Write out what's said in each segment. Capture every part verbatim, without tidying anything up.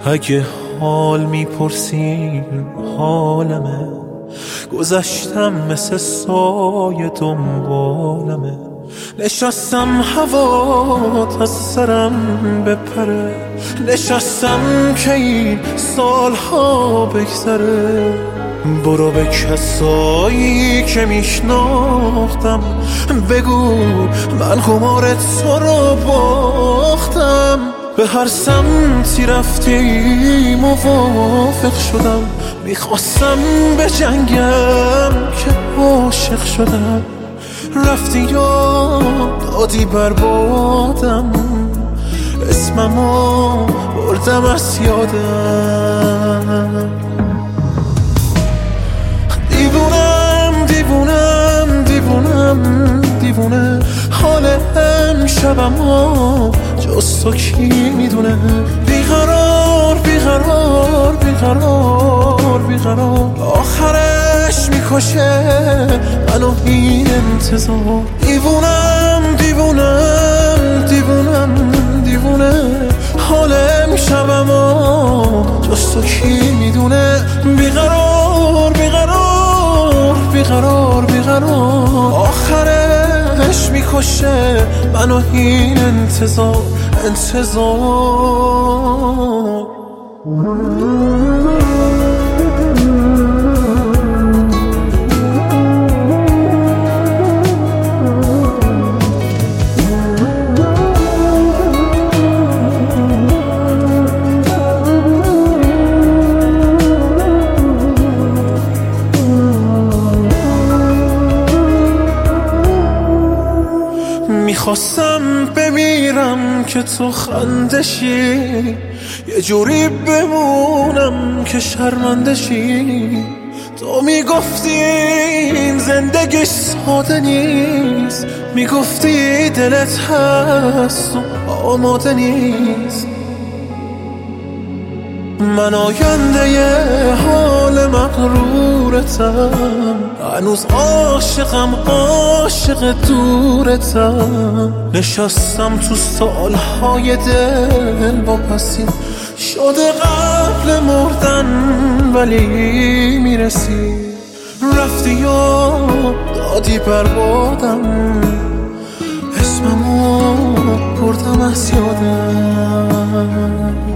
اگه حال میپرسین حالمه، گذشتم مثل سایه دنبالمه. نشستم هوات از سرم بپره، نشستم که این سالها بگذره. برو به کسایی که میشناختم بگو من قمار تو رو باختم. به هر سمتی رفتی موافق شدم، میخواستم به جنگم که عاشق شدم. رفتی یا دادی بربادم، اسممو بردم از یادم. دیوونم دیوونم دیوونم دیوونه، حال امشبمو جز تو کی میدونه. بیقرار بیقرار بیقرار بیقرار، آخرش میکشه منو این انتظار. دیوونم دیوونم دیوونم دیوونه، حال امشبمو جز تو کی میدونه. بیقرار بیقرار بیقرار بیقرار، آخرش میکشه منو این انتظار انتظار. میخواستم بمیرم که تو خندشی، یه جوری بمونم که شرمندشی. تو میگفتی این زندگی ساده نیست، میگفتی دلت هست و آماده نیست. من آینده ی حال مغرورتم، هنوز عاشقم عاشق دورتم. نشستم تو سالهای دل واپسی، شده قبل مردن ولی میرسی. رفتی یا دادی بربادم، اسممو بردم از یادم.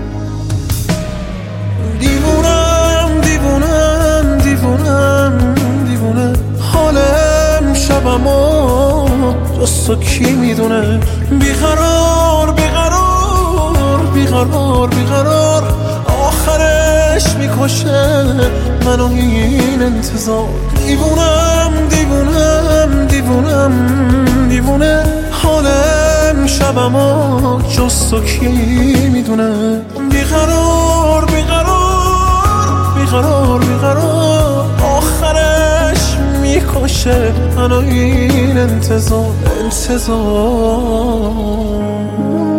دیوونم دیوونم دیوونم دیوونه، حال امشبمو جز تو کی میدونه. بیقرار بیقرار بیقرار بیقرار، آخرش میکشه منو این انتظار. دیوونم دیوونم دیوونم دیوونه، حال امشبمو جز تو کی میدونه. بیقرار بیقرار بیقرار بیقرار، آخرش میکشه منو این انتظار انتظار.